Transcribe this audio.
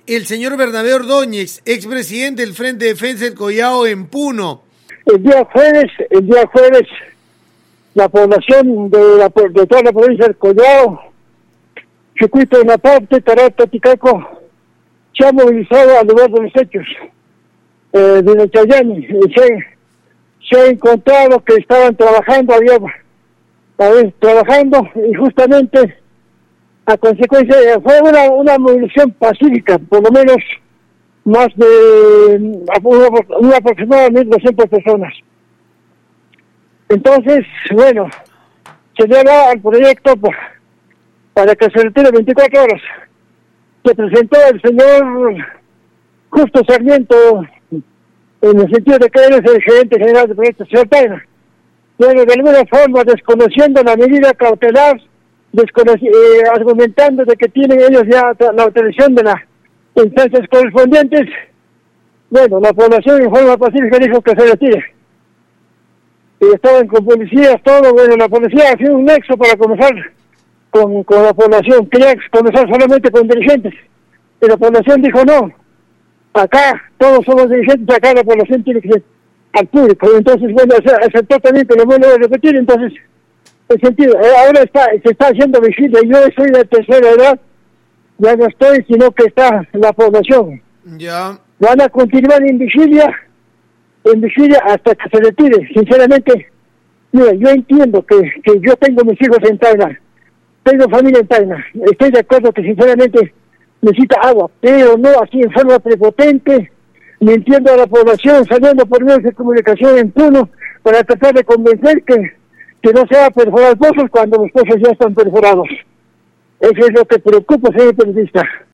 el señor Bernabé Ordóñez, expresidente del Frente de Defensa del Collao en Puno. El día jueves, la población de toda la provincia del Collao, Circuito de Naparte, Tarata, Ticaco, se ha movilizado al lugar de los hechos de Chayani. Se ha encontrado que estaban trabajando, trabajando, y justamente a consecuencia fue una movilización pacífica, por lo menos más de aproximadamente 200 personas. Entonces, bueno, se le da al proyecto para que se retire 24 horas. Se presentó el señor Justo Sarmiento, en el sentido de que él es el gerente general del proyecto, señor Taina. Bueno, de alguna forma, desconociendo la medida cautelar, argumentando de que tienen ellos ya la autorización de las instancias correspondientes, bueno, la población en forma pacífica dijo que se retire. Y estaban con policías, todo, bueno, la policía ha sido un nexo para comenzar con la población, quería comenzar solamente con dirigentes, y la población dijo no, acá todos somos dirigentes, acá la población tiene que ser al público. Entonces, bueno, aceptó también que lo vuelvo a repetir. Entonces, el sentido, ahora se está haciendo vigilia. Yo soy de tercera edad, ya no estoy, sino que está la población. Ya. Van a continuar en vigilia hasta que se retire. Sinceramente, mira, yo entiendo que yo tengo mis hijos en Tacna, tengo familia en Tacna. Estoy de acuerdo que sinceramente necesita agua, pero no así en forma prepotente, mintiendo a la población, saliendo por medios de comunicación en Puno para tratar de convencer que no se va a perforar pozos cuando los pozos ya están perforados. Eso es lo que preocupa, señor periodista.